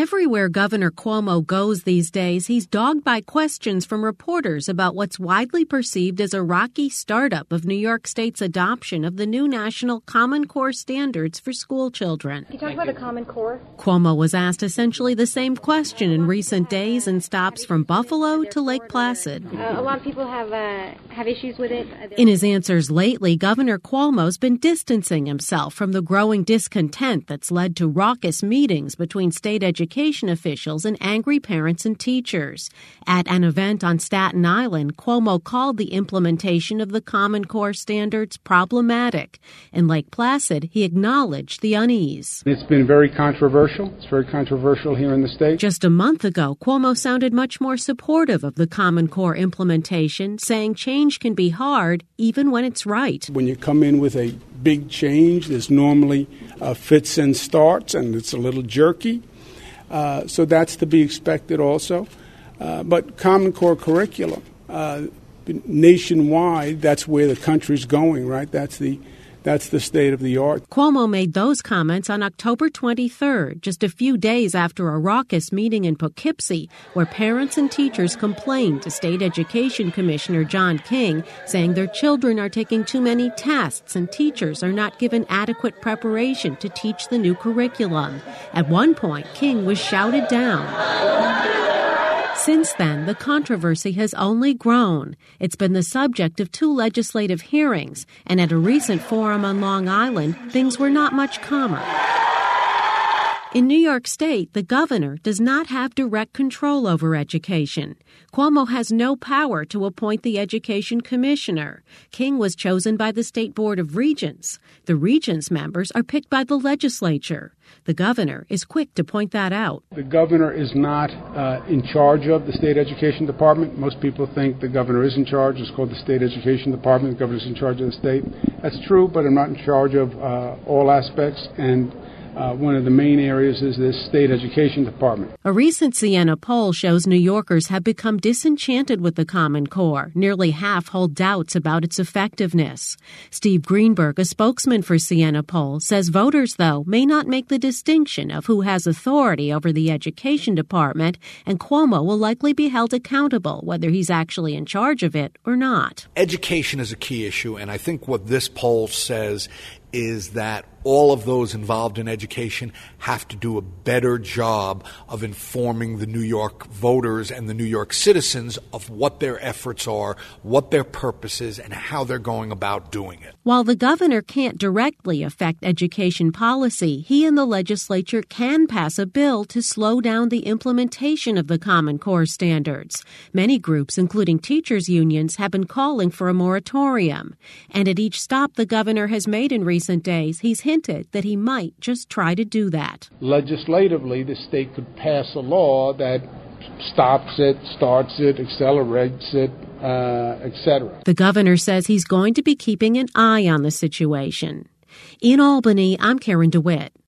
Everywhere Governor Cuomo goes these days, he's dogged by questions from reporters about what's widely perceived as a rocky startup of New York State's adoption of the new national Common Core standards for school children. Can you talk about the Common Core? Cuomo was asked essentially the same question in recent days in stops from Buffalo to Lake Placid. A lot of people have issues with it. In his answers lately, Governor Cuomo's been distancing himself from the growing discontent that's led to raucous meetings between state education officials and angry parents and teachers. At an event on Staten Island, Cuomo called the implementation of the Common Core standards problematic. In Lake Placid, he acknowledged the unease. It's been very controversial. It's very controversial here in the state. Just a month ago, Cuomo sounded much more supportive of the Common Core implementation, saying change can be hard even when it's right. When you come in with a big change, there's normally fits and starts, and it's a little jerky. So that's to be expected also. But Common Core curriculum, nationwide, that's where the country's going, right? That's the state of the art. Cuomo made those comments on October 23rd, just a few days after a raucous meeting in Poughkeepsie, where parents and teachers complained to State Education Commissioner John King, saying their children are taking too many tests and teachers are not given adequate preparation to teach the new curriculum. At one point, King was shouted down. Since then, the controversy has only grown. It's been the subject of 2 legislative hearings, and at a recent forum on Long Island, things were not much calmer. In New York State, the governor does not have direct control over education. Cuomo has no power to appoint the education commissioner. King was chosen by the State Board of Regents. The regents' members are picked by the legislature. The governor is quick to point that out. The governor is not in charge of the state education department. Most people think the governor is in charge. It's called the state education department. The governor is in charge of the state. That's true, but I'm not in charge of all aspects, and one of the main areas is this state education department. A recent Siena poll shows New Yorkers have become disenchanted with the Common Core. Nearly half hold doubts about its effectiveness. Steve Greenberg, a spokesman for Siena poll, says voters, though, may not make the distinction of who has authority over the education department, and Cuomo will likely be held accountable whether he's actually in charge of it or not. Education is a key issue, and I think what this poll says is that all of those involved in education have to do a better job of informing the New York voters and the New York citizens of what their efforts are, what their purpose is, and how they're going about doing it. While the governor can't directly affect education policy, he and the legislature can pass a bill to slow down the implementation of the Common Core standards. Many groups, including teachers' unions, have been calling for a moratorium. And at each stop the governor has made in recent days, he's hinted that he might just try to do that. Legislatively, the state could pass a law that stops it, starts it, accelerates it, etc. The governor says he's going to be keeping an eye on the situation. In Albany, I'm Karen DeWitt.